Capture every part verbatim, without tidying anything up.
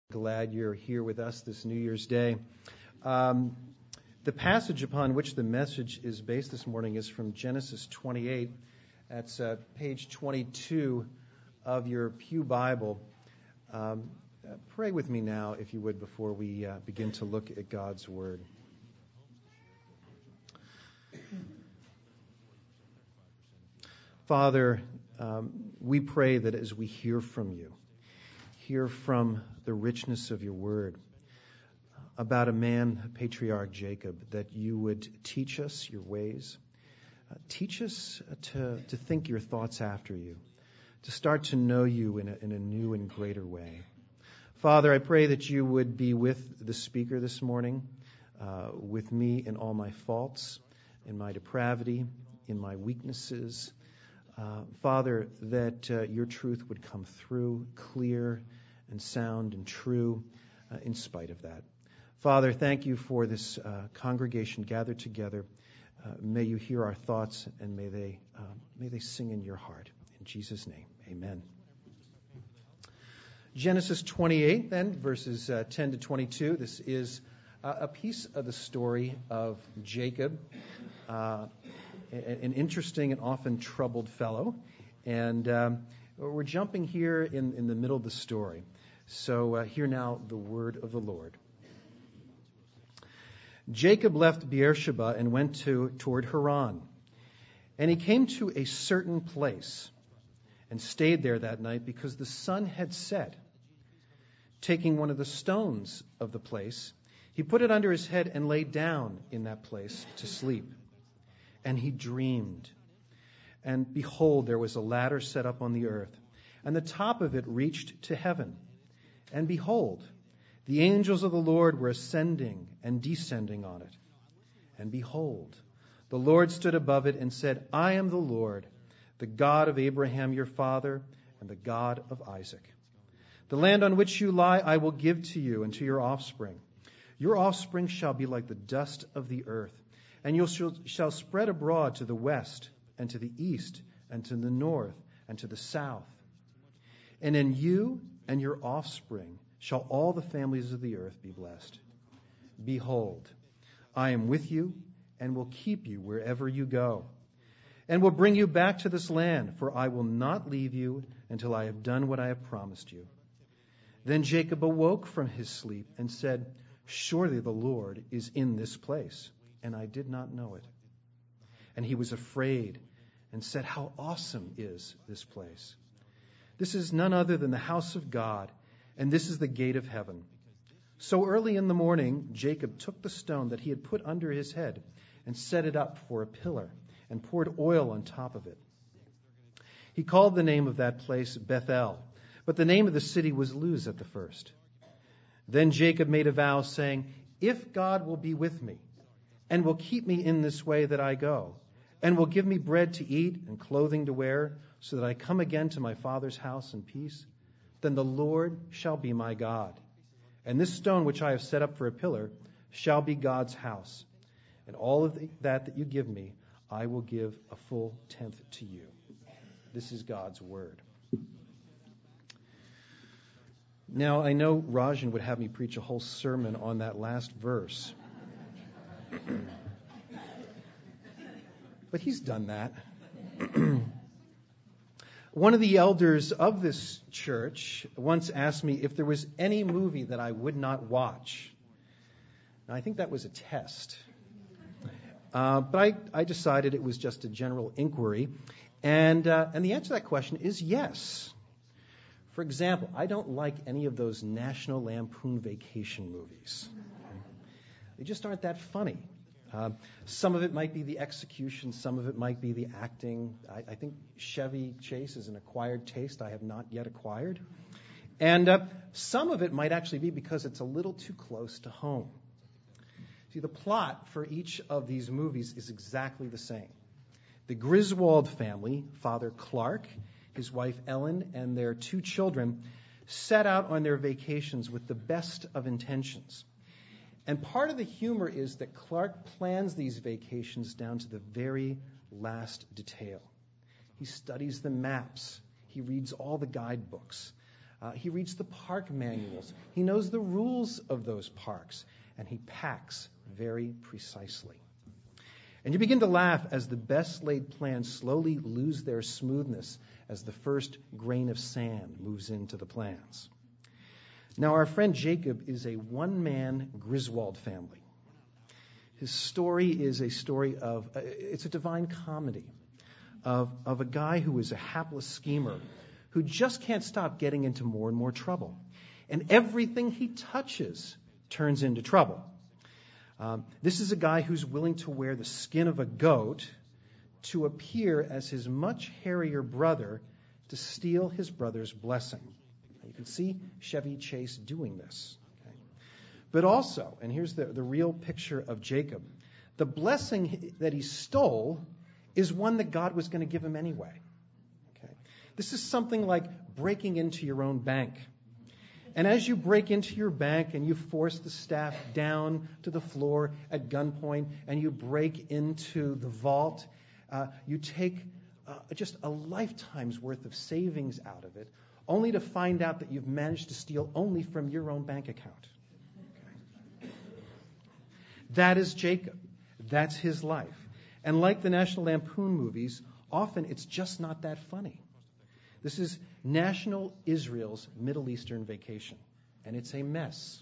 Glad you're here with us this New Year's Day. Um, the passage upon which the message is based this morning is from Genesis twenty-eight. That's uh, page twenty-two of your Pew Bible. Um, uh, pray with me now, if you would, before we uh, begin to look at God's Word. Father, um, we pray that as we hear from you, hear from the richness of your word about a man, patriarch Jacob, that you would teach us your ways. Uh, teach us to, to think your thoughts after you, to start to know you in a, in a new and greater way. Father, I pray that you would be with the speaker this morning, uh, with me in all my faults, in my depravity, in my weaknesses. Uh, Father, that uh, your truth would come through clear and sound and true uh, in spite of that. Father, thank you for this uh, congregation gathered together. Uh, may you hear our thoughts and may they uh, may they sing in your heart. In Jesus' name, amen. Genesis twenty-eight, then, verses uh, ten to twenty-two. This is uh, a piece of the story of Jacob, uh, an interesting and often troubled fellow. And um, we're jumping here in, in the middle of the story. So uh, hear now the word of the Lord. Jacob left Beersheba and went to toward Haran. And he came to a certain place and stayed there that night because the sun had set. Taking one of the stones of the place, he put it under his head and lay down in that place to sleep. And he dreamed. And behold, there was a ladder set up on the earth, and the top of it reached to heaven. And behold, the angels of the Lord were ascending and descending on it. And behold, the Lord stood above it and said, I am the Lord, the God of Abraham your father, and the God of Isaac. The land on which you lie I will give to you and to your offspring. Your offspring shall be like the dust of the earth, and you shall, shall spread abroad to the west and to the east and to the north and to the south. And in you and your offspring shall all the families of the earth be blessed. Behold, I am with you and will keep you wherever you go, and will bring you back to this land, for I will not leave you until I have done what I have promised you. Then Jacob awoke from his sleep and said, Surely the Lord is in this place, and I did not know it. And he was afraid and said, How awesome is this place! This is none other than the house of God, and this is the gate of heaven. So early in the morning, Jacob took the stone that he had put under his head and set it up for a pillar and poured oil on top of it. He called the name of that place Bethel, but the name of the city was Luz at the first. Then Jacob made a vow, saying, If God will be with me and will keep me in this way that I go, and will give me bread to eat and clothing to wear, so that I come again to my father's house in peace, then the Lord shall be my God. And this stone which I have set up for a pillar shall be God's house. And all of the, that that you give me, I will give a full tenth to you. This is God's word. Now, I know Rajan would have me preach a whole sermon on that last verse. But he's done that. One of the elders of this church once asked me if there was any movie that I would not watch. Now, I think that was a test. Uh, but I, I decided it was just a general inquiry. And, uh, and the answer to that question is yes. For example, I don't like any of those National Lampoon Vacation movies. They just aren't that funny. Uh, some of it might be the execution, some of it might be the acting. I, I think Chevy Chase is an acquired taste I have not yet acquired. And uh, some of it might actually be because it's a little too close to home. See, the plot for each of these movies is exactly the same. The Griswold family, Father Clark, his wife Ellen, and their two children set out on their vacations with the best of intentions. And part of the humor is that Clark plans these vacations down to the very last detail. He studies the maps. He reads all the guidebooks. Uh, he reads the park manuals. He knows the rules of those parks. And he packs very precisely. And you begin to laugh as the best laid plans slowly lose their smoothness as the first grain of sand moves into the plans. Now, our friend Jacob is a one-man Griswold family. His story is a story of, uh, it's a divine comedy of, of a guy who is a hapless schemer who just can't stop getting into more and more trouble. And everything he touches turns into trouble. Um, this is a guy who's willing to wear the skin of a goat to appear as his much hairier brother to steal his brother's blessing. You can see Chevy Chase doing this. Okay? But also, and here's the, the real picture of Jacob, the blessing that he stole is one that God was going to give him anyway. Okay? This is something like breaking into your own bank. And as you break into your bank and you force the staff down to the floor at gunpoint and you break into the vault, uh, you take uh, just a lifetime's worth of savings out of it, only to find out that you've managed to steal only from your own bank account. Okay. That is Jacob. That's his life. And like the National Lampoon movies, often it's just not that funny. This is National Israel's Middle Eastern vacation, and it's a mess.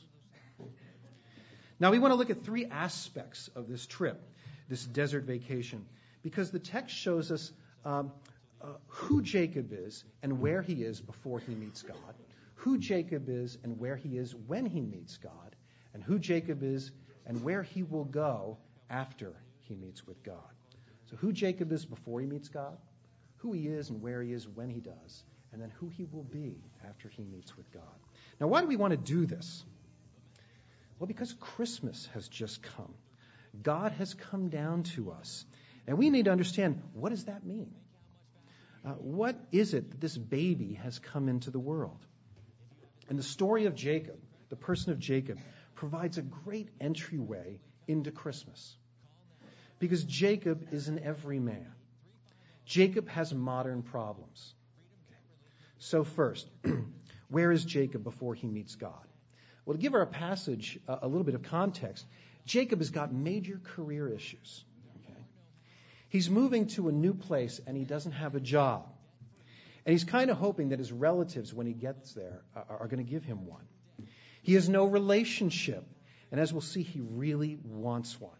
Now, we want to look at three aspects of this trip, this desert vacation, because the text shows us um, uh, who Jacob is and where he is before he meets God, who Jacob is and where he is when he meets God, and who Jacob is and where he will go after he meets with God. So who Jacob is before he meets God, who he is and where he is when he does, and then who he will be after he meets with God. Now, why do we want to do this? Well, because Christmas has just come. God has come down to us. And we need to understand, what does that mean? Uh, what is it that this baby has come into the world? And the story of Jacob, the person of Jacob, provides a great entryway into Christmas. Because Jacob is an everyman. Jacob has modern problems. Okay. So first, where is Jacob before he meets God? Well, to give our passage a, a little bit of context, Jacob has got major career issues. Okay. He's moving to a new place and he doesn't have a job. And he's kind of hoping that his relatives, when he gets there, are, are going to give him one. He has no relationship. And as we'll see, he really wants one.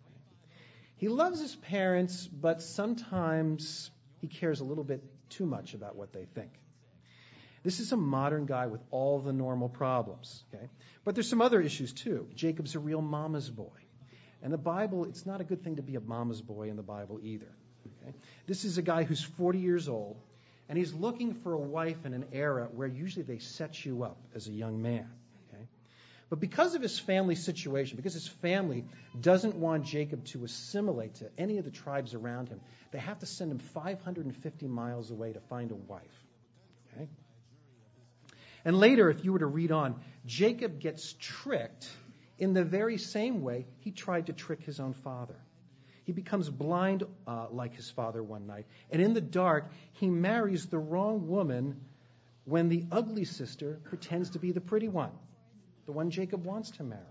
He loves his parents, but sometimes he cares a little bit too much about what they think. This is a modern guy with all the normal problems. Okay? But there's some other issues too. Jacob's a real mama's boy. And the Bible, it's not a good thing to be a mama's boy in the Bible either. Okay? This is a guy who's forty years old, and he's looking for a wife in an era where usually they set you up as a young man. But because of his family situation, because his family doesn't want Jacob to assimilate to any of the tribes around him, they have to send him five hundred fifty miles away to find a wife. Okay? And later, if you were to read on, Jacob gets tricked in the very same way he tried to trick his own father. He becomes blind uh, like his father one night, and in the dark, he marries the wrong woman when the ugly sister pretends to be the pretty one. The one Jacob wants to marry.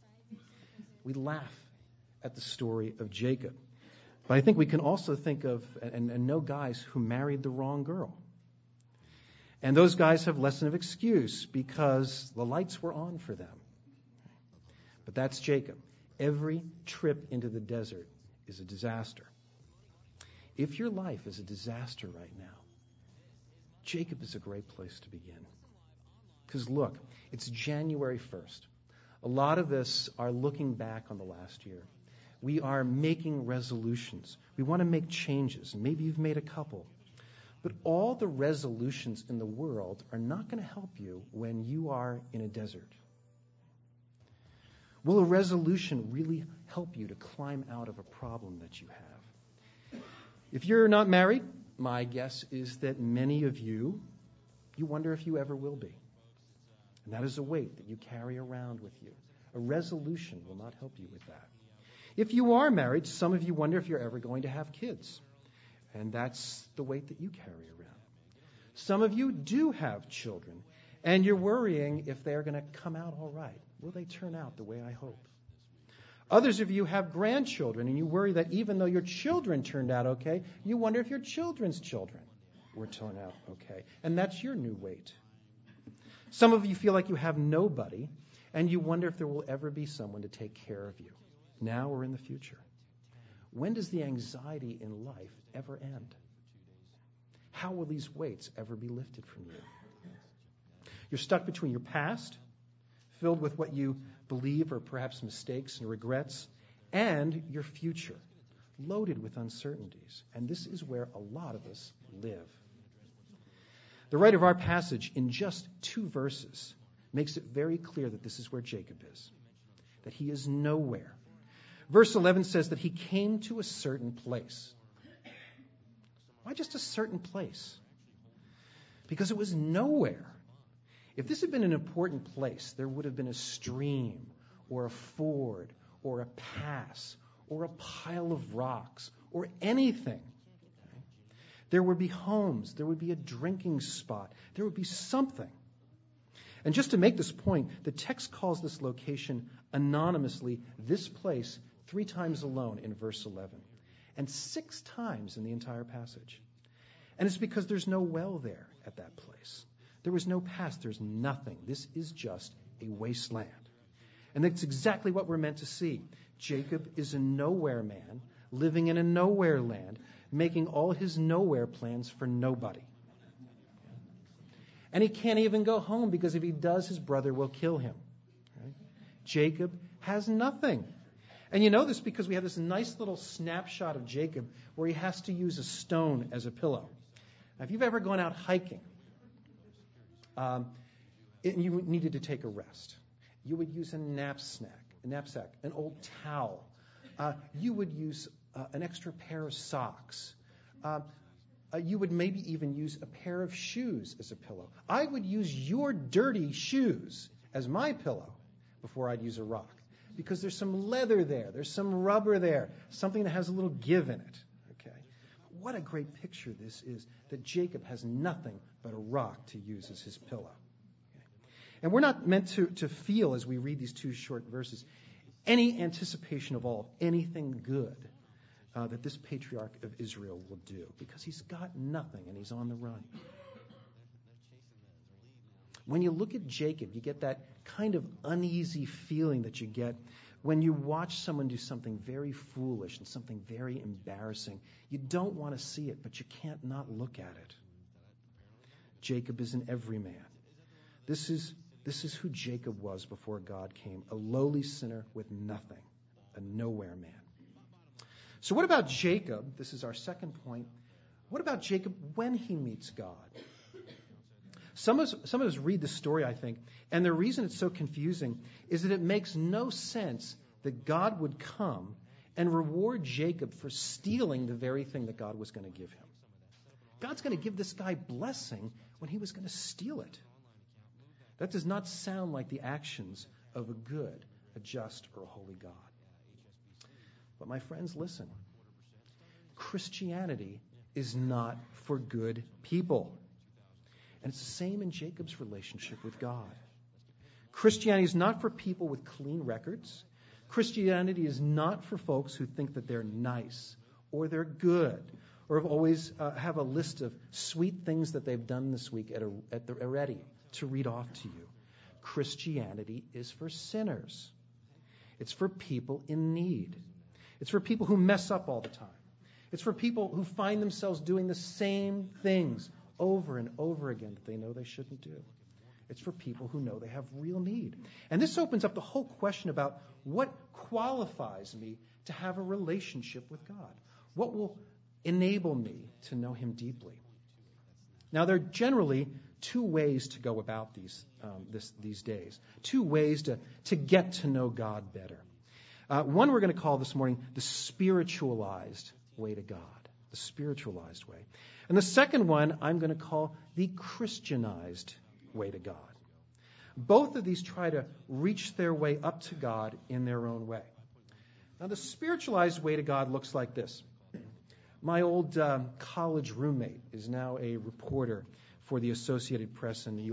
We laugh at the story of Jacob. But I think we can also think of and, and know guys who married the wrong girl. And those guys have less of an excuse because the lights were on for them. But that's Jacob. Every trip into the desert is a disaster. If your life is a disaster right now, Jacob is a great place to begin. Because look, it's January first. A lot of us are looking back on the last year. We are making resolutions. We want to make changes. Maybe you've made a couple. But all the resolutions in the world are not going to help you when you are in a desert. Will a resolution really help you to climb out of a problem that you have? If you're not married, my guess is that many of you, you wonder if you ever will be. And that is a weight that you carry around with you. A resolution will not help you with that. If you are married, some of you wonder if you're ever going to have kids. And that's the weight that you carry around. Some of you do have children. And you're worrying if they're going to come out all right. Will they turn out the way I hope? Others of you have grandchildren, and you worry that even though your children turned out okay, you wonder if your children's children will turn out okay. And that's your new weight. Some of you feel like you have nobody, and you wonder if there will ever be someone to take care of you, now or in the future. When does the anxiety in life ever end? How will these weights ever be lifted from you? You're stuck between your past, filled with what you believe are perhaps mistakes and regrets, and your future, loaded with uncertainties. And this is where a lot of us live. The writer of our passage, in just two verses, makes it very clear that this is where Jacob is, that he is nowhere. Verse eleven says that he came to a certain place. Why just a certain place? Because it was nowhere. If this had been an important place, there would have been a stream or a ford or a pass or a pile of rocks or anything. There would be homes. There would be a drinking spot. There would be something. And just to make this point, the text calls this location anonymously, this place, three times alone in verse eleven, and six times in the entire passage. And it's because there's no well there at that place. There was no past. There's nothing. This is just a wasteland. And that's exactly what we're meant to see. Jacob is a nowhere man, living in a nowhere land, making all his nowhere plans for nobody. And he can't even go home because if he does, his brother will kill him. Right? Jacob has nothing. And you know this because we have this nice little snapshot of Jacob where he has to use a stone as a pillow. Now, if you've ever gone out hiking, um, and you needed to take a rest, you would use a knapsack, a knapsack, an old towel. Uh, you would use uh, an extra pair of socks. Uh, uh, you would maybe even use a pair of shoes as a pillow. I would use your dirty shoes as my pillow before I'd use a rock, because there's some leather there, there's some rubber there, something that has a little give in it. Okay, what a great picture this is, that Jacob has nothing but a rock to use as his pillow. And we're not meant to, to feel, as we read these two short verses, any anticipation of all, anything good uh, that this patriarch of Israel will do, because he's got nothing and he's on the run. When you look at Jacob, you get that kind of uneasy feeling that you get when you watch someone do something very foolish and something very embarrassing. You don't want to see it, but you can't not look at it. Jacob is an everyman. This is This is who Jacob was before God came, a lowly sinner with nothing, a nowhere man. So what about Jacob? This is our second point. What about Jacob when he meets God? Some of us, some of us read the story, I think, and the reason it's so confusing is that it makes no sense that God would come and reward Jacob for stealing the very thing that God was going to give him. God's going to give this guy blessing when he was going to steal it. That does not sound like the actions of a good, a just, or a holy God. But my friends, listen. Christianity is not for good people. And it's the same in Jacob's relationship with God. Christianity is not for people with clean records. Christianity is not for folks who think that they're nice or they're good or have always uh, have a list of sweet things that they've done this week at, a, at the ready to read off to you. Christianity is for sinners. It's for people in need. It's for people who mess up all the time. It's for people who find themselves doing the same things over and over again that they know they shouldn't do. It's for people who know they have real need. And this opens up the whole question about what qualifies me to have a relationship with God. What will enable me to know him deeply? Now, there are generally two ways to go about these um, this, these days. Two ways to, to get to know God better. Uh, one we're going to call this morning the spiritualized way to God. The spiritualized way. And the second one I'm going to call the Christianized way to God. Both of these try to reach their way up to God in their own way. Now, the spiritualized way to God looks like this. My old um, college roommate is now a reporter for the Associated Press in New York.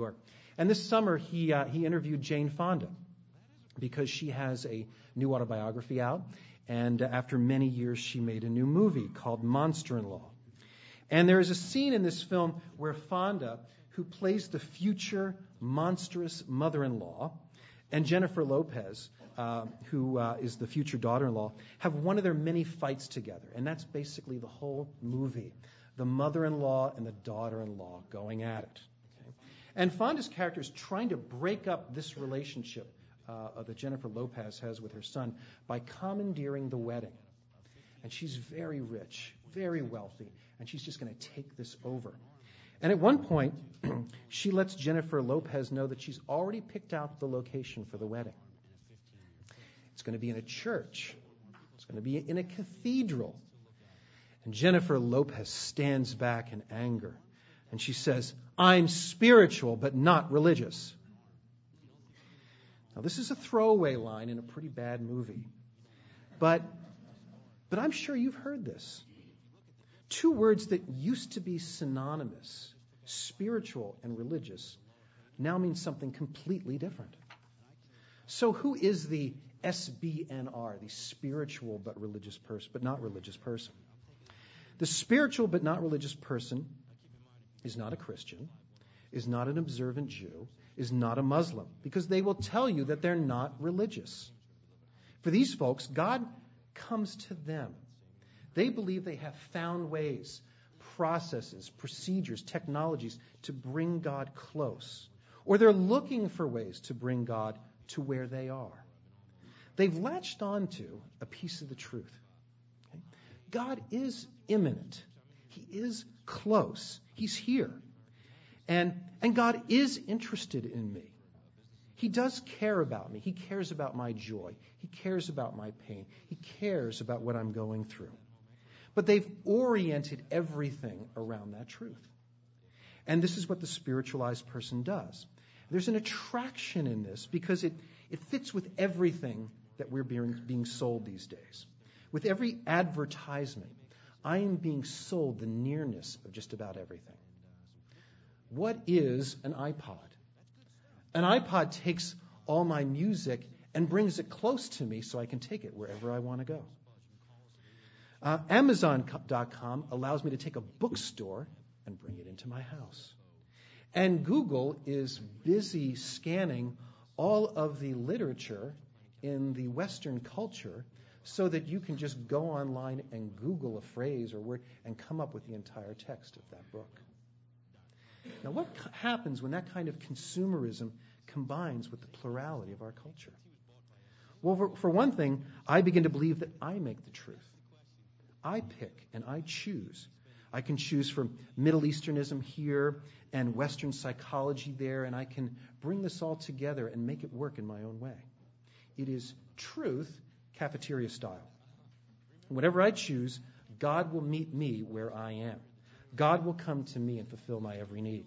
And this summer, he uh, he interviewed Jane Fonda because she has a new autobiography out. And uh, after many years, she made a new movie called Monster-in-Law. And there is a scene in this film where Fonda, who plays the future monstrous mother-in-law, and Jennifer Lopez, uh, who uh, is the future daughter-in-law, have one of their many fights together. And that's basically the whole movie, the mother-in-law and the daughter-in-law going at it. Okay? And Fonda's character is trying to break up this relationship uh, that Jennifer Lopez has with her son by commandeering the wedding. And she's very rich, very wealthy, and she's just going to take this over. And at one point, she lets Jennifer Lopez know that she's already picked out the location for the wedding. It's going to be in a church. It's going to be in a cathedral. And Jennifer Lopez stands back in anger. And she says, "I'm spiritual, but not religious." Now, this is a throwaway line in a pretty bad movie. But, but I'm sure you've heard this. Two words that used to be synonymous, spiritual and religious, now mean something completely different. So who is the S B N R, the spiritual but religious person, but not religious person? The spiritual but not religious person is not a Christian, is not an observant Jew, is not a Muslim, because they will tell you that they're not religious. For these folks, God comes to them. They believe they have found ways, processes, procedures, technologies to bring God close. Or they're looking for ways to bring God to where they are. They've latched on to a piece of the truth. Okay? God is imminent. He is close. He's here. And, and God is interested in me. He does care about me. He cares about my joy. He cares about my pain. He cares about what I'm going through. But they've oriented everything around that truth. And this is what the spiritualized person does. There's an attraction in this because it, it fits with everything that we're being, being sold these days. With every advertisement, I am being sold the nearness of just about everything. What is an iPod? An iPod takes all my music and brings it close to me so I can take it wherever I want to go. Uh, Amazon dot com allows me to take a bookstore and bring it into my house. And Google is busy scanning all of the literature in the Western culture so that you can just go online and Google a phrase or word and come up with the entire text of that book. Now, what happens when that kind of consumerism combines with the plurality of our culture? Well, for, for one thing, I begin to believe that I make the truth. I pick and I choose. I can choose from Middle Easternism here and Western psychology there, and I can bring this all together and make it work in my own way. It is truth, cafeteria style. Whatever I choose, God will meet me where I am. God will come to me and fulfill my every need.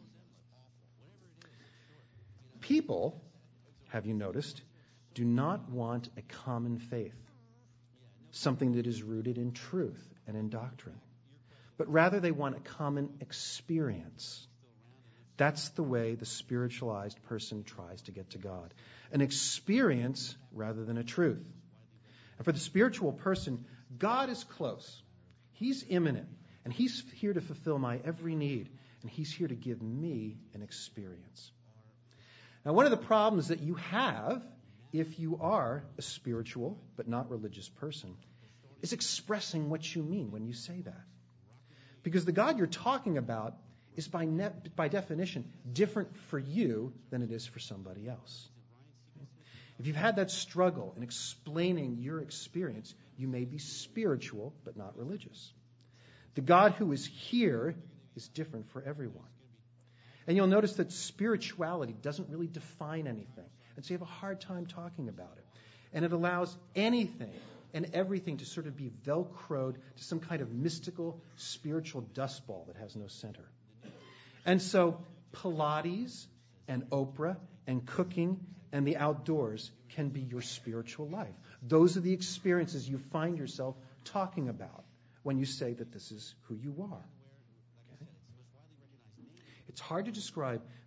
People, have you noticed, do not want a common faith, something that is rooted in truth and in doctrine, but rather they want a common experience. That's the way the spiritualized person tries to get to God. An experience rather than a truth. And for the spiritual person, God is close. He's imminent. And He's here to fulfill my every need. And He's here to give me an experience. Now, one of the problems that you have if you are a spiritual but not religious person is expressing what you mean when you say that. Because the God you're talking about is by, ne- by definition different for you than it is for somebody else. If you've had that struggle in explaining your experience, you may be spiritual but not religious. The God who is here is different for everyone. And you'll notice that spirituality doesn't really define anything. And so you have a hard time talking about it. And it allows anything and everything to sort of be velcroed to some kind of mystical spiritual dust ball that has no center. And so Pilates and Oprah and cooking and the outdoors can be your spiritual life. Those are the experiences you find yourself talking about when you say that this is who you are. Okay? It's hard to describe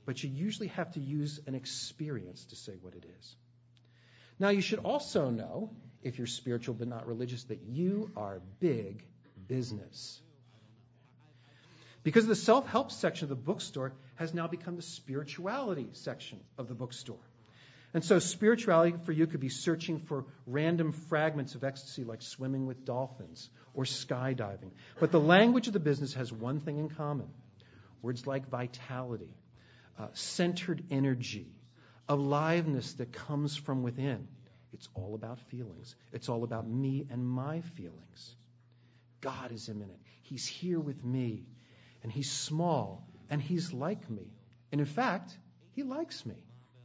but you usually have to use an experience to say what it is. Now, you should also know, if you're spiritual but not religious, that you are big business. Because the self-help section of the bookstore has now become the spirituality section of the bookstore. And so spirituality for you could be searching for random fragments of ecstasy like swimming with dolphins or skydiving. But the language of the business has one thing in common. Words like vitality, uh, centered energy, aliveness that comes from within. It's all about feelings. It's all about me and my feelings. God is immanent. He's here with me. And he's small. And he's like me. And in fact, he likes me.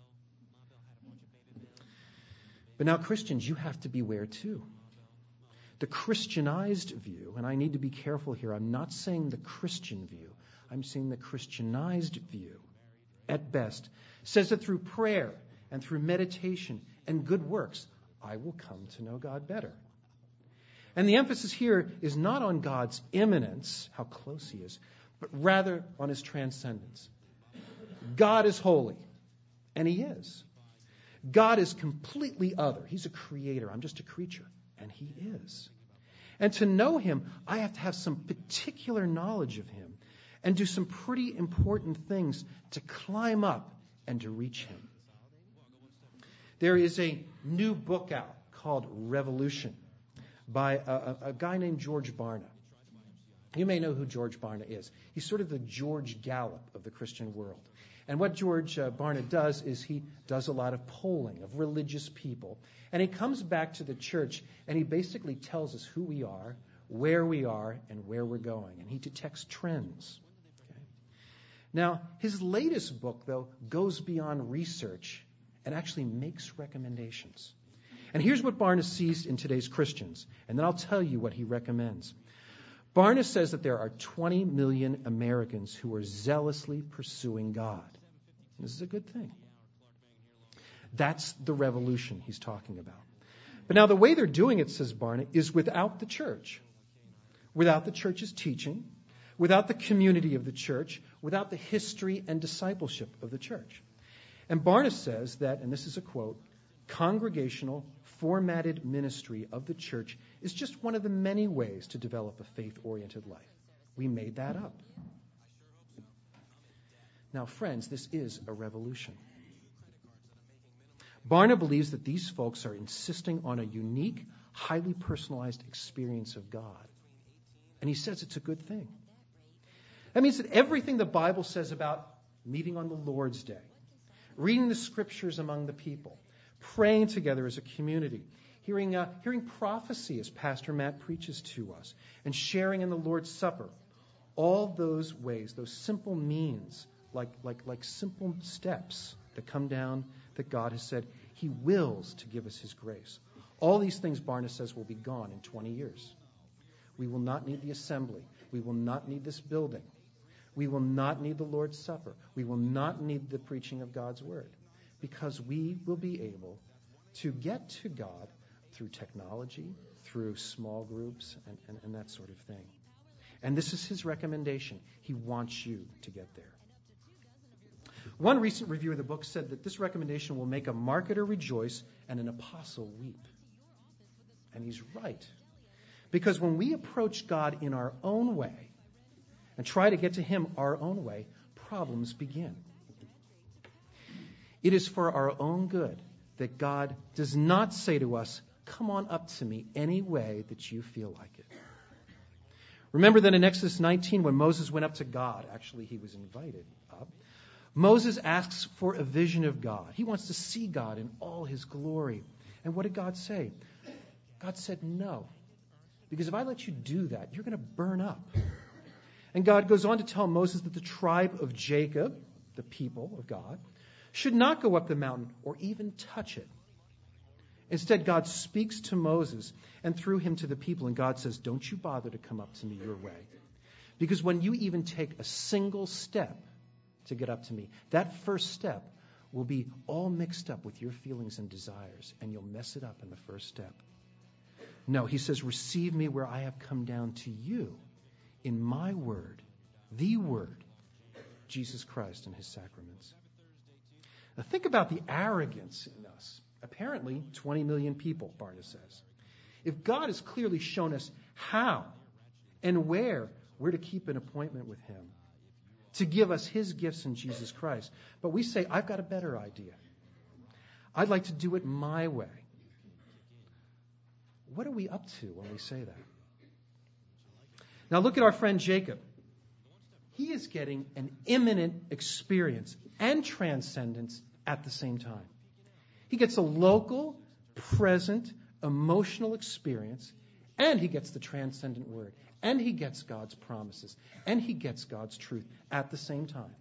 But now, Christians, you have to beware too. The Christianized view, and I need to be careful here, I'm not saying the Christian view, I'm saying the Christianized view, at best, says that through prayer and through meditation and good works, I will come to know God better. And the emphasis here is not on God's immanence, how close he is, but rather on his transcendence. God is holy, and he is. God is completely other. He's a creator. I'm just a creature. And he is. And to know him, I have to have some particular knowledge of him and do some pretty important things to climb up and to reach him. There is a new book out called Revolution by a, a, a guy named George Barna. You may know who George Barna is. He's sort of the George Gallup of the Christian world. And what George uh, Barna does is he does a lot of polling of religious people. And he comes back to the church and he basically tells us who we are, where we are, and where we're going. And he detects trends. Okay? Now, his latest book, though, goes beyond research and actually makes recommendations. And here's what Barna sees in today's Christians. And then I'll tell you what he recommends. Barna says that there are twenty million Americans who are zealously pursuing God. This is a good thing. That's the revolution he's talking about. But now the way they're doing it, says Barna, is without the church, without the church's teaching, without the community of the church, without the history and discipleship of the church. And Barna says that, and this is a quote, congregational, formatted ministry of the church is just one of the many ways to develop a faith-oriented life. We made that up. Now, friends, this is a revolution. Barna believes that these folks are insisting on a unique, highly personalized experience of God. And he says it's a good thing. That means that everything the Bible says about meeting on the Lord's Day, reading the scriptures among the people, praying together as a community, hearing, uh, hearing prophecy as Pastor Matt preaches to us, and sharing in the Lord's Supper, all those ways, those simple means, like, like, like simple steps that come down that God has said he wills to give us his grace. All these things, Barna says, will be gone in twenty years. We will not need the assembly. We will not need this building. We will not need the Lord's Supper. We will not need the preaching of God's word, because we will be able to get to God through technology, through small groups, and, and, and that sort of thing. And this is his recommendation. He wants you to get there. One recent review of the book said that this recommendation will make a marketer rejoice and an apostle weep. And he's right. Because when we approach God in our own way and try to get to him our own way, problems begin. It is for our own good that God does not say to us, come on up to me any way that you feel like it. Remember that in Exodus nineteen, when Moses went up to God, actually he was invited up, Moses asks for a vision of God. He wants to see God in all his glory. And what did God say? God said no. Because if I let you do that, you're going to burn up. And God goes on to tell Moses that the tribe of Jacob, the people of God, should not go up the mountain or even touch it. Instead, God speaks to Moses and through him to the people. And God says, don't you bother to come up to me your way. Because when you even take a single step to get up to me, that first step will be all mixed up with your feelings and desires. And you'll mess it up in the first step. No, he says, receive me where I have come down to you in my word, the word, Jesus Christ and his sacraments. Now think about the arrogance in us. Apparently, twenty million people, Barna says. If God has clearly shown us how and where we're to keep an appointment with him, to give us his gifts in Jesus Christ, but we say, I've got a better idea. I'd like to do it my way. What are we up to when we say that? Now look at our friend Jacob. He is getting an imminent experience and transcendence at the same time. He gets a local, present, emotional experience, and he gets the transcendent word, and he gets God's promises, and he gets God's truth at the same time.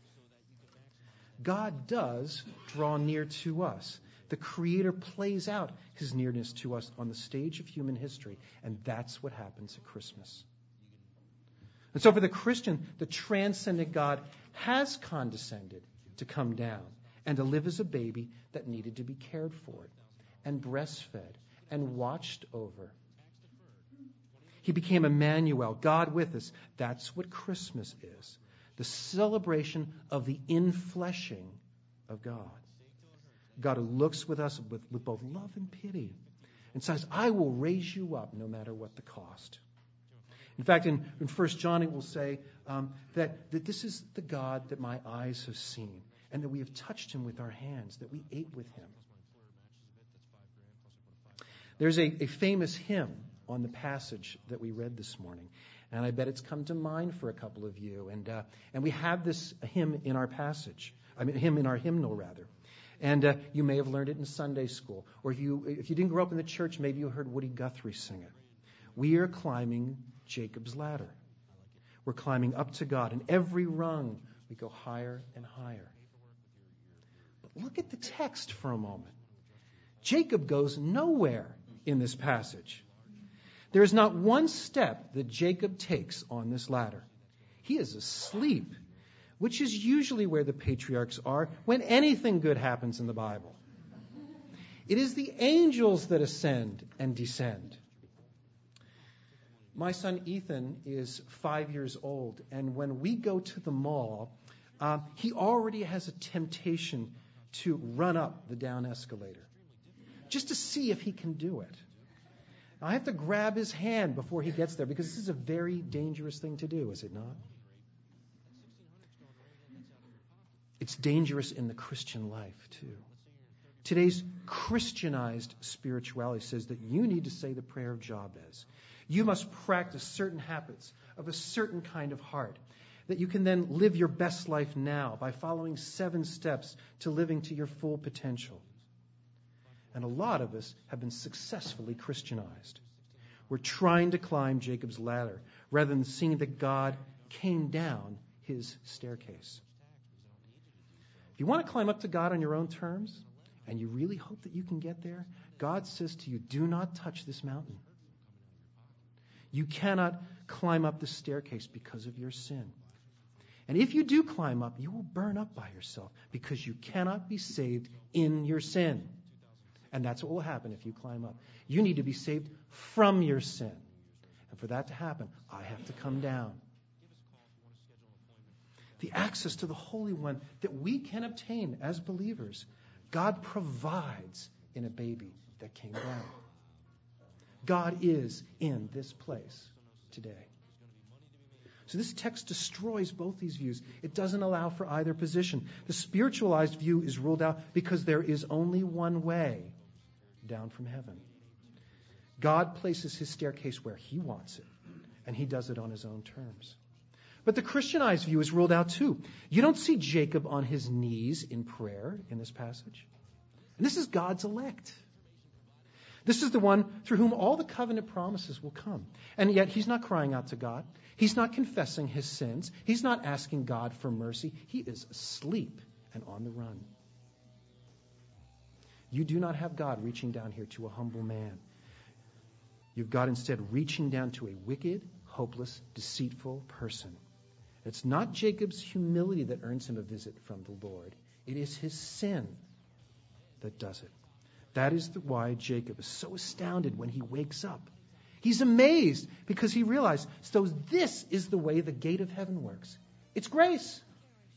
God does draw near to us. The Creator plays out his nearness to us on the stage of human history, and that's what happens at Christmas. And so for the Christian, the transcendent God has condescended to come down and to live as a baby that needed to be cared for and breastfed and watched over. He became Emmanuel, God with us. That's what Christmas is. The celebration of the infleshing of God. God who looks with us with, with both love and pity and says, I will raise you up no matter what the cost. In fact, in, in First John it will say um, that, that this is the God that my eyes have seen and that we have touched him with our hands, that we ate with him. There's a, a famous hymn on the passage that we read this morning, and I bet it's come to mind for a couple of you. And uh, and we have this hymn in our passage, I mean hymn in our hymnal rather. And uh, you may have learned it in Sunday school, or if you if you didn't grow up in the church, maybe you heard Woody Guthrie sing it. We are climbing Jacob's ladder. We're climbing up to God, and every rung we go higher and higher. But look at the text for a moment. Jacob goes nowhere in this passage. There is not one step that Jacob takes on this ladder. He is asleep, which is usually where the patriarchs are when anything good happens in the Bible. It is the angels that ascend and descend. My son Ethan is five years old, and when we go to the mall, uh, he already has a temptation to run up the down escalator, just to see if he can do it. Now, I have to grab his hand before he gets there, because this is a very dangerous thing to do, is it not? It's dangerous in the Christian life, too. Today's Christianized spirituality says that you need to say the prayer of Jabez. You must practice certain habits of a certain kind of heart, that you can then live your best life now by following seven steps to living to your full potential. And a lot of us have been successfully Christianized. We're trying to climb Jacob's ladder rather than seeing that God came down his staircase. If you want to climb up to God on your own terms, and you really hope that you can get there, God says to you, do not touch this mountain. You cannot climb up the staircase because of your sin. And if you do climb up, you will burn up by yourself because you cannot be saved in your sin. And that's what will happen if you climb up. You need to be saved from your sin. And for that to happen, I have to come down. The access to the Holy One that we can obtain as believers, God provides in a baby that came down. God is in this place today. So this text destroys both these views. It doesn't allow for either position. The spiritualized view is ruled out because there is only one way down from heaven. God places his staircase where he wants it, and he does it on his own terms. But the Christianized view is ruled out too. You don't see Jacob on his knees in prayer in this passage. And this is God's elect. This is the one through whom all the covenant promises will come. And yet he's not crying out to God. He's not confessing his sins. He's not asking God for mercy. He is asleep and on the run. You do not have God reaching down here to a humble man. You've got instead reaching down to a wicked, hopeless, deceitful person. It's not Jacob's humility that earns him a visit from the Lord. It is his sin that does it. That is the, why Jacob is so astounded when he wakes up. He's amazed because he realizes, so this is the way the gate of heaven works. It's grace.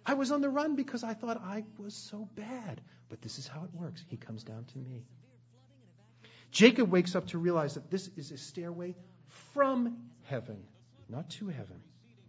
I was on the run because I thought I was so bad. But this is how it works. He comes down to me. Jacob wakes up to realize that this is a stairway from heaven, not to heaven.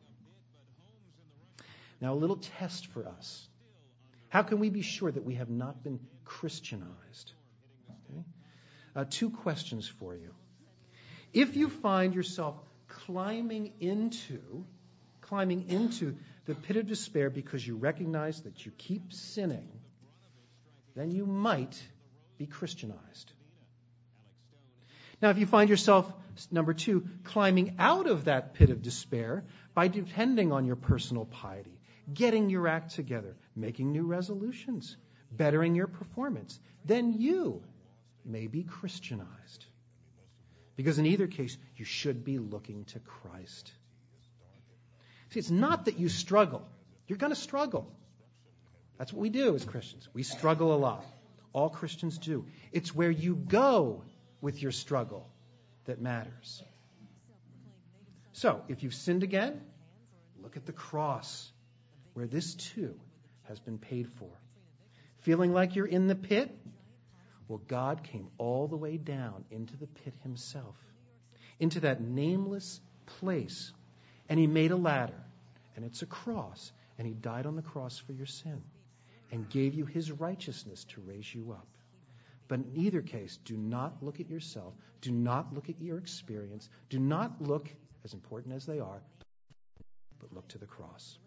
Now, a little test for us. How can we be sure that we have not been Christianized? Okay. Uh, two questions for you. If you find yourself climbing into, climbing into the pit of despair because you recognize that you keep sinning, then you might be Christianized. Now, if you find yourself, number two, climbing out of that pit of despair by depending on your personal piety, getting your act together, making new resolutions, bettering your performance, then you may be Christianized. Because in either case, you should be looking to Christ. See, it's not that you struggle. You're going to struggle. That's what we do as Christians. We struggle a lot. All Christians do. It's where you go with your struggle that matters. So, if you've sinned again, look at the cross, where this too has been paid for. Feeling like you're in the pit? Well, God came all the way down into the pit himself, into that nameless place, and he made a ladder, and it's a cross, and he died on the cross for your sin and gave you his righteousness to raise you up. But in either case, do not look at yourself. Do not look at your experience. Do not look, as important as they are, but look to the cross.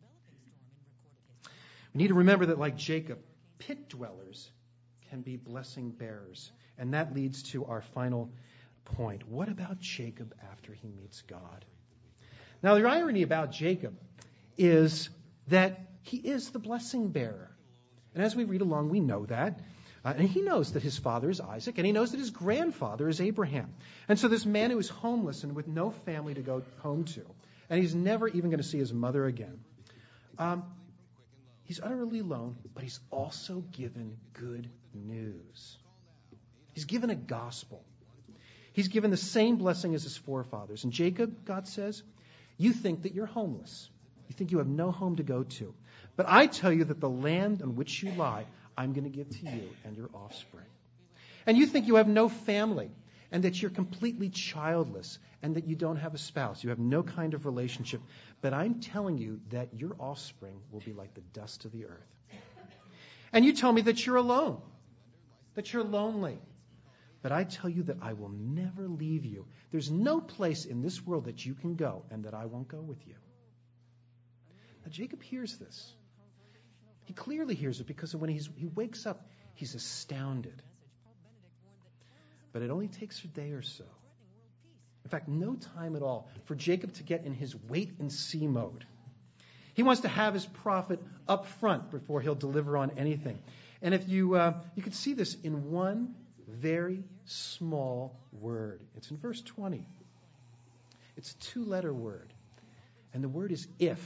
We need to remember that, like Jacob, pit dwellers can be blessing bearers. And that leads to our final point. What about Jacob after he meets God? Now, the irony about Jacob is that he is the blessing bearer. And as we read along, we know that. Uh, and he knows that his father is Isaac, and he knows that his grandfather is Abraham. And so this man who is homeless and with no family to go home to, and he's never even going to see his mother again, um, he's utterly alone, but he's also given good news. He's given a gospel. He's given the same blessing as his forefathers. And Jacob, God says, you think that you're homeless. You think you have no home to go to. But I tell you that the land on which you lie, I'm going to give to you and your offspring. And you think you have no family and that you're completely childless and that you don't have a spouse. You have no kind of relationship. But I'm telling you that your offspring will be like the dust of the earth. And you tell me that you're alone, that you're lonely. But I tell you that I will never leave you. There's no place in this world that you can go and that I won't go with you. Now, Jacob hears this. He clearly hears it because when he's, he wakes up, he's astounded. But it only takes a day or so. In fact, no time at all for Jacob to get in his wait-and-see mode. He wants to have his prophet up front before he'll deliver on anything. And if you uh, you can see this in one very small word. It's in verse twenty. It's a two-letter word. And the word is if.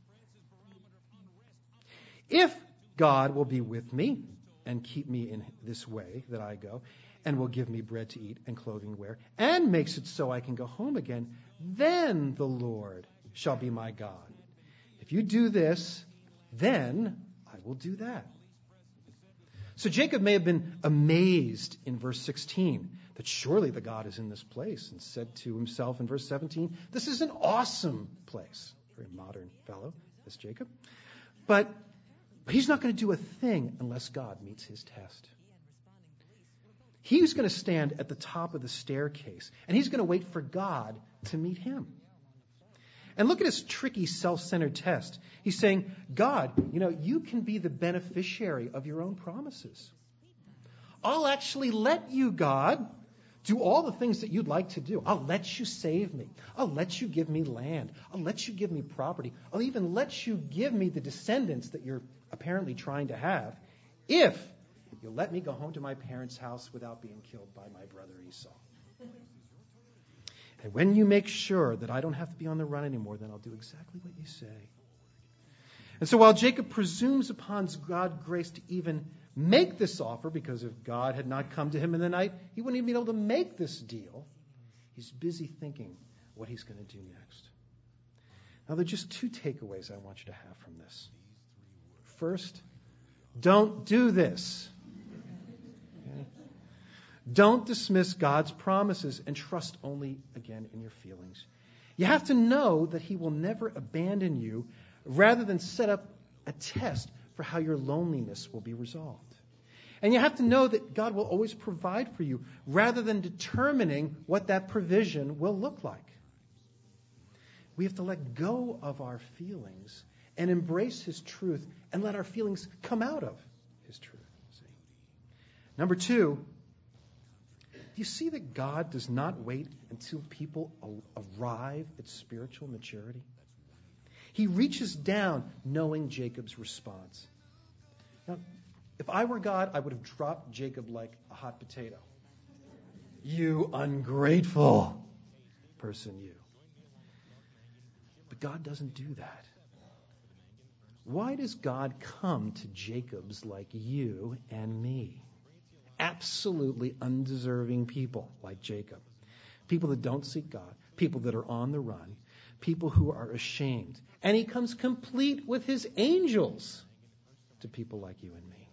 If God will be with me and keep me in this way that I go, and will give me bread to eat and clothing to wear, and makes it so I can go home again, then the Lord shall be my God. If you do this, then I will do that. So Jacob may have been amazed in verse sixteen that surely the God is in this place, and said to himself in verse seventeen, this is an awesome place. Very modern fellow, this Jacob. But But he's not going to do a thing unless God meets his test. He's going to stand at the top of the staircase, and he's going to wait for God to meet him. And look at his tricky, self-centered test. He's saying, God, you know, you can be the beneficiary of your own promises. I'll actually let you, God, do all the things that you'd like to do. I'll let you save me. I'll let you give me land. I'll let you give me property. I'll even let you give me the descendants that you're apparently trying to have, if you'll let me go home to my parents' house without being killed by my brother Esau. And when you make sure that I don't have to be on the run anymore, then I'll do exactly what you say. And so while Jacob presumes upon God's grace to even make this offer, because if God had not come to him in the night, he wouldn't even be able to make this deal, he's busy thinking what he's going to do next. Now, there are just two takeaways I want you to have from this. First, don't do this. Okay? Don't dismiss God's promises and trust only, again, in your feelings. You have to know that He will never abandon you, rather than set up a test for how your loneliness will be resolved. And you have to know that God will always provide for you, rather than determining what that provision will look like. We have to let go of our feelings and embrace His truth and let our feelings come out of His truth. See? Number two, do you see that God does not wait until people arrive at spiritual maturity? He reaches down knowing Jacob's response. Now, if I were God, I would have dropped Jacob like a hot potato. You ungrateful person, you. But God doesn't do that. Why does God come to Jacobs like you and me? Absolutely undeserving people like Jacob. People that don't seek God. People that are on the run. People who are ashamed. And He comes complete with His angels to people like you and me.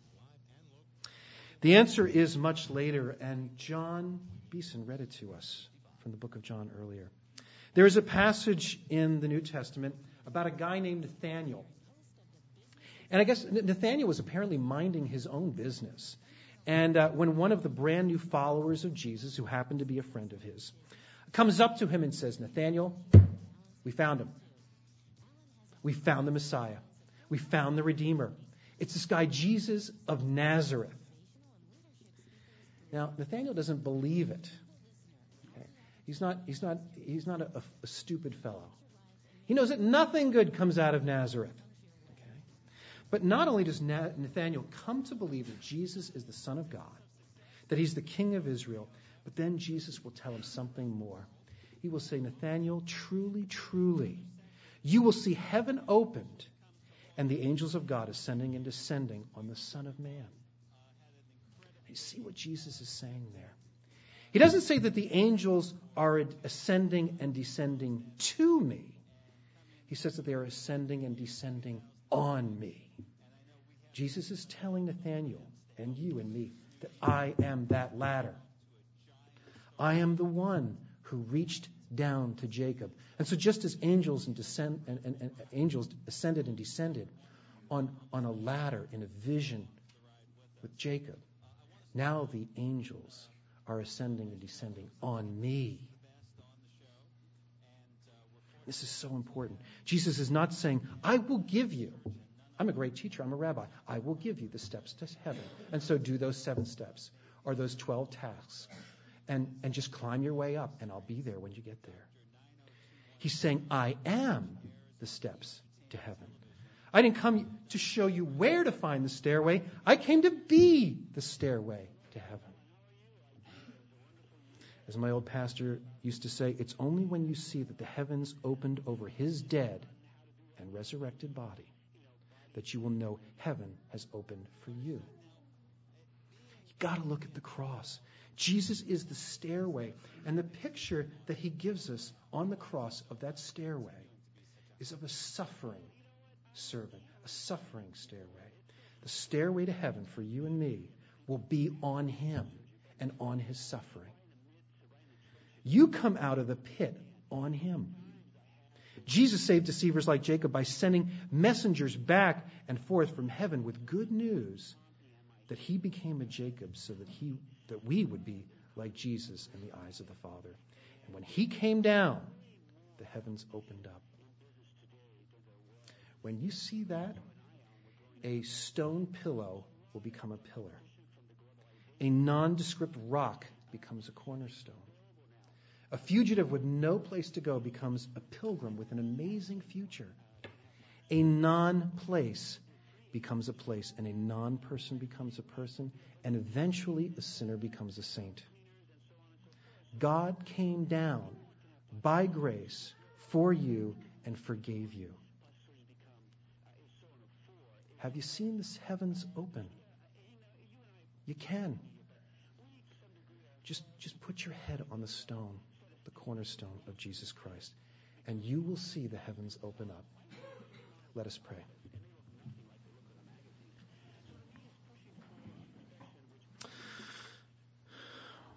The answer is much later, and John Beeson read it to us from the book of John earlier. There is a passage in the New Testament about a guy named Nathaniel. And I guess Nathaniel was apparently minding his own business. And uh, when one of the brand new followers of Jesus, who happened to be a friend of his, comes up to him and says, Nathaniel, we found him. We found the Messiah. We found the Redeemer. It's this guy, Jesus of Nazareth. Now, Nathaniel doesn't believe it. Okay? He's not, he's not, he's not a, a stupid fellow. He knows that nothing good comes out of Nazareth. Okay? But not only does Nathaniel come to believe that Jesus is the Son of God, that He's the King of Israel, but then Jesus will tell him something more. He will say, Nathaniel, truly, truly, you will see heaven opened and the angels of God ascending and descending on the Son of Man. You see what Jesus is saying there? He doesn't say that the angels are ascending and descending to me. He says that they are ascending and descending on me. Jesus is telling Nathaniel and you and me that I am that ladder. I am the one who reached down to Jacob. And so just as angels and, descend, and, and, and angels ascended and descended on, on a ladder in a vision with Jacob, now the angels are ascending and descending on me. This is so important. Jesus is not saying, I will give you. I'm a great teacher. I'm a rabbi. I will give you the steps to heaven. And so do those seven steps or those twelve tasks. And, and just climb your way up, and I'll be there when you get there. He's saying, I am the steps to heaven. I didn't come to show you where to find the stairway. I came to be the stairway to heaven. As my old pastor used to say, it's only when you see that the heavens opened over His dead and resurrected body that you will know heaven has opened for you. You've got to look at the cross. Jesus is the stairway, and the picture that He gives us on the cross of that stairway is of a suffering servant, a suffering stairway. The stairway to heaven for you and me will be on Him and on His suffering. You come out of the pit on Him. Jesus saved deceivers like Jacob by sending messengers back and forth from heaven with good news that He became a Jacob so that he that we would be like Jesus in the eyes of the Father. And when He came down, the heavens opened up. When you see that, a stone pillow will become a pillar. A nondescript rock becomes a cornerstone. A fugitive with no place to go becomes a pilgrim with an amazing future. A non-place becomes a place, and a non-person becomes a person, and eventually a sinner becomes a saint. God came down by grace for you and forgave you. Have you seen the heavens open? You can. Just, just put your head on the stone, the cornerstone of Jesus Christ, and you will see the heavens open up. Let us pray.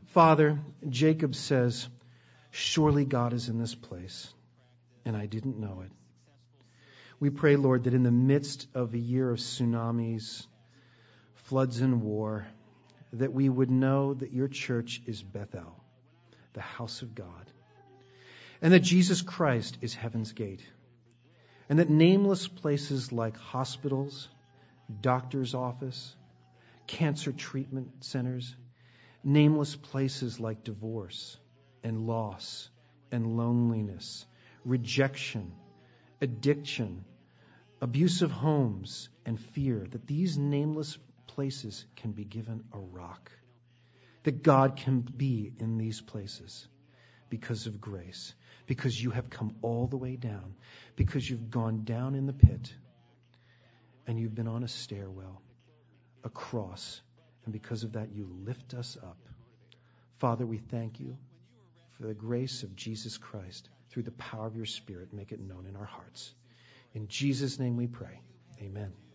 Father, Jacob says, surely God is in this place, and I didn't know it. We pray, Lord, that in the midst of a year of tsunamis, floods, and war, that we would know that your church is Bethel, the house of God, and that Jesus Christ is heaven's gate, and that nameless places like hospitals, doctor's office, cancer treatment centers, nameless places like divorce and loss and loneliness, rejection, addiction, abusive homes, and fear, that these nameless places can be given a rock. That God can be in these places because of grace, because you have come all the way down, because you've gone down in the pit and you've been on a stairwell, a cross, and because of that you lift us up. Father, we thank you for the grace of Jesus Christ. Through the power of your Spirit, make it known in our hearts. In Jesus' name we pray. Amen.